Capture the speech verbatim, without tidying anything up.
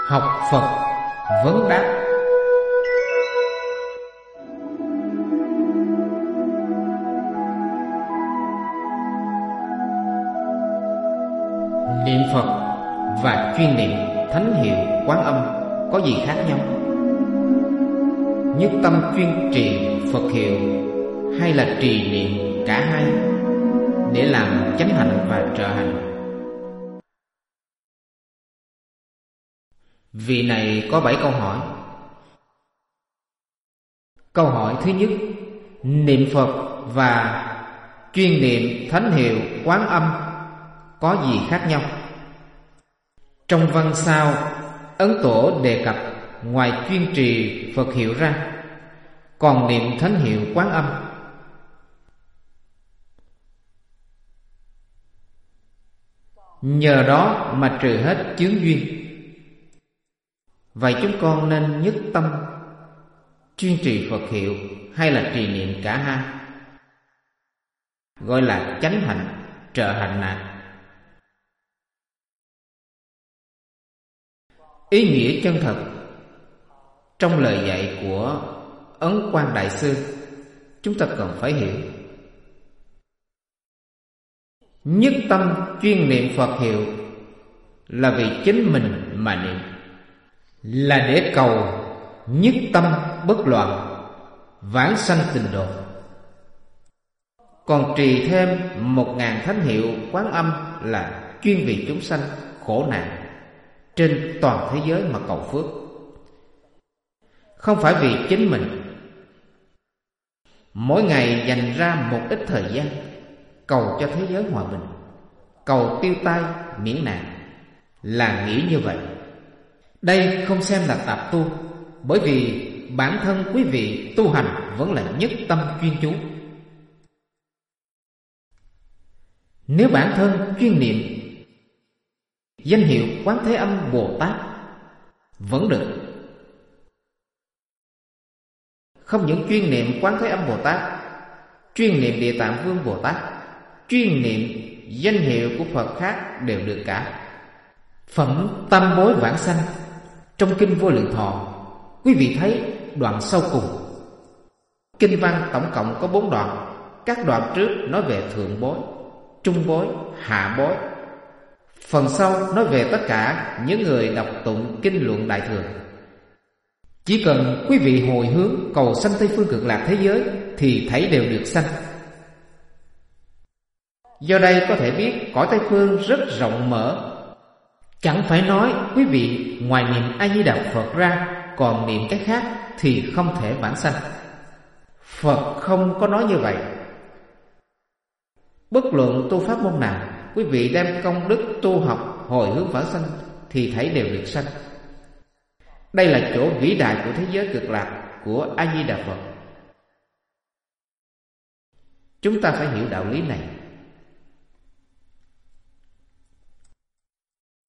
Học Phật vấn đáp. Niệm Phật và chuyên niệm thánh hiệu Quán Âm có gì khác nhau? Nhất tâm chuyên trì Phật hiệu hay là trì niệm cả hai để làm chánh hạnh và trợ hạnh? Vị này có bảy câu hỏi. Câu hỏi thứ nhất: niệm Phật và chuyên niệm thánh hiệu Quán Âm có gì khác nhau? Trong văn sau, Ấn Tổ đề cập ngoài chuyên trì Phật hiệu ra, còn niệm thánh hiệu Quán Âm. Nhờ đó mà trừ hết chướng duyên. Vậy chúng con nên nhất tâm chuyên trì Phật hiệu hay là trì niệm cả hai, gọi là chánh hạnh trợ hạnh nào? Ý nghĩa chân thật trong lời dạy của Ấn Quang Đại Sư chúng ta cần phải hiểu. Nhất tâm chuyên niệm Phật hiệu là vì chính mình mà niệm, là để cầu nhất tâm bất loạn, vãng sanh tịnh độ. Còn trì thêm một ngàn thánh hiệu Quán Âm là chuyên vì chúng sanh khổ nạn trên toàn thế giới mà cầu phước, không phải vì chính mình. Mỗi ngày dành ra một ít thời gian cầu cho thế giới hòa bình, cầu tiêu tai miễn nạn, là nghĩ như vậy. Đây không xem là tạp tu, bởi vì bản thân quý vị tu hành vẫn là nhất tâm chuyên chú. Nếu bản thân chuyên niệm danh hiệu Quán Thế Âm Bồ Tát vẫn được. Không những chuyên niệm Quán Thế Âm Bồ Tát, chuyên niệm Địa Tạng Vương Bồ Tát, chuyên niệm danh hiệu của Phật khác đều được cả. Phẩm tam bối vãng sanh trong Kinh Vô Lượng Thọ, quý vị thấy đoạn sau cùng. Kinh văn tổng cộng có bốn đoạn. Các đoạn trước nói về thượng bối, trung bối, hạ bối. Phần sau nói về tất cả những người đọc tụng kinh luận Đại Thừa. Chỉ cần quý vị hồi hướng cầu sanh Tây Phương Cực Lạc thế giới thì thấy đều được sanh. Do đây có thể biết cõi Tây Phương rất rộng mở. Chẳng phải nói quý vị ngoài niệm A Di Đà Phật ra còn niệm cái khác thì không thể vãng sanh. Phật không có nói như vậy. Bất luận tu pháp môn nào, quý vị đem công đức tu học hồi hướng vãng sanh thì thấy đều được sanh. Đây là chỗ vĩ đại của thế giới cực lạc của A Di Đà Phật. Chúng ta phải hiểu đạo lý này.